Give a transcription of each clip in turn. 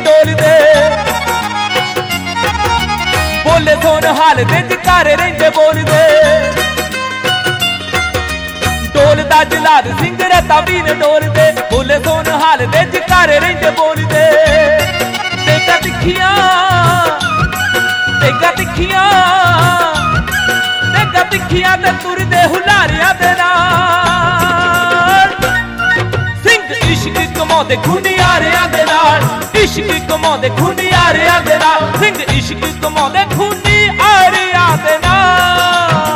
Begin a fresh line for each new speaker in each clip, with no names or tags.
डोलदे बोले सोन हाल दे जकारे रहिंदे बोलदे डोलदा जलाद सिंह रता भी न डोलदे बोले सोन हाल दे जकारे रहिंदे बोलदे तेगा तिखियां तेगा तिखियां तेगा तिखियां ते तुरदे हुलारियां दे नाल सिंह इश्क कमाउंदे खूनी यारियां दे नाल इश्क कमाउंदे खूनी यारियां दे नाल सिंह इश्क कमाउंदे खूनी यारियां दे नाल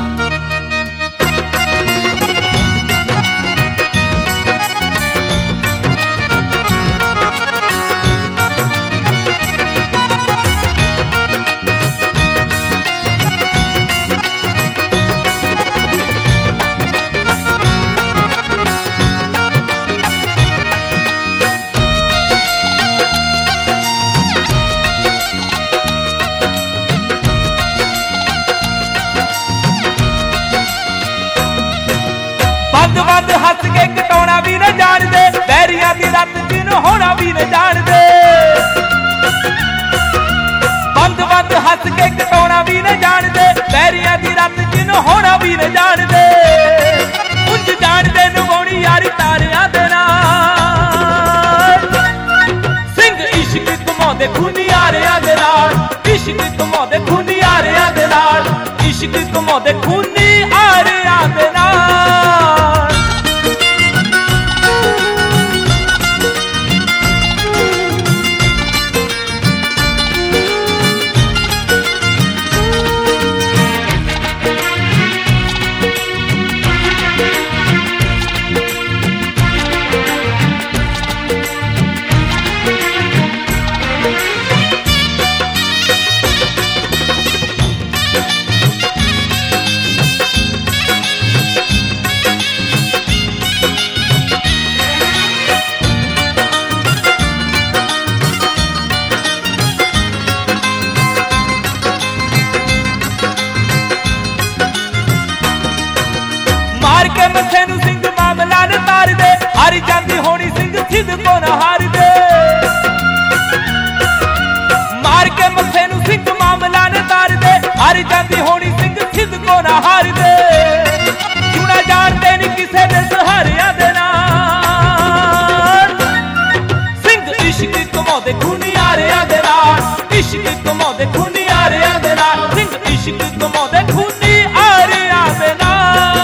बंद हस के कटाउणा भी न जाणदे बैरियां दी रत जिन होना भी न जाणदे बंद हस के कटाउणा भी न जाणदे बैरियां दी रत जिन होना भी न जाणदे उंज जाणदे निभाउणी यारी तारियां दे नाल सिंह इश्क कमाउंदे खूनी यारियां दे नाल इश्क कमाउंदे खूनी यारियां दे नाल इश्क कमाउंदे खूनी यारियां दे नाल के मथे नूं सिंह मामला न तार दे हारी जांदी होनी सिंह सिद्ध को न हार दे मार के मथे नूं सिंह मामला न तार दे हारी जांदी होनी सिंह सिद्ध को न हार दे जुड़ा जानदे नहीं किसे दे सहारियां दे नाल सिंह इश्क कमाउंदे खूनी यारियां दे नाल इश्क कमाउंदे खूनी यारियां दे नाल सिंह इश्क कमाउंदे खूनी यारियां दे नाल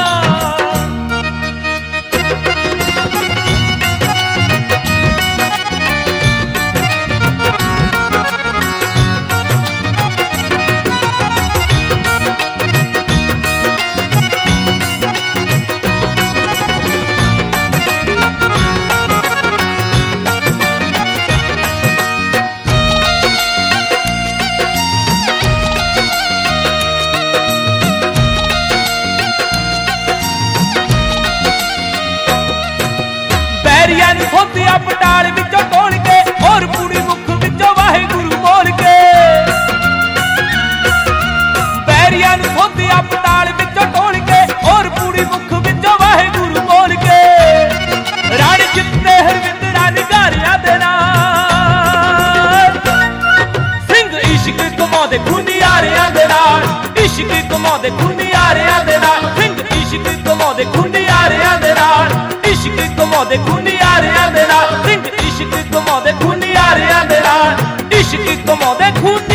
बैरियां नूं खोदिया पटाल विचों तोड़ के और पूरी मुख विचों वाहिगुरू बोल के बैरियां नूं खोदिया पटाल विचों तोड़ के और पूरी मुख विचों वाहिगुरू बोल के राण जित्ते हरविंदरा निगारियां दे नाल सिंह इश्क कमाउंदे खूनी यारियां दे नाल इश्क कमाउंदे खूनी यारियां दे नाल सिंह इश्क कमाउंदे खूनी यारियां दे नाल इश्क कमाउंदे खूनी यारियां दे नाल सिंह इश्क कमाउंदे खूनी यारियां दे नाल इश्क कमाउंदे खूनी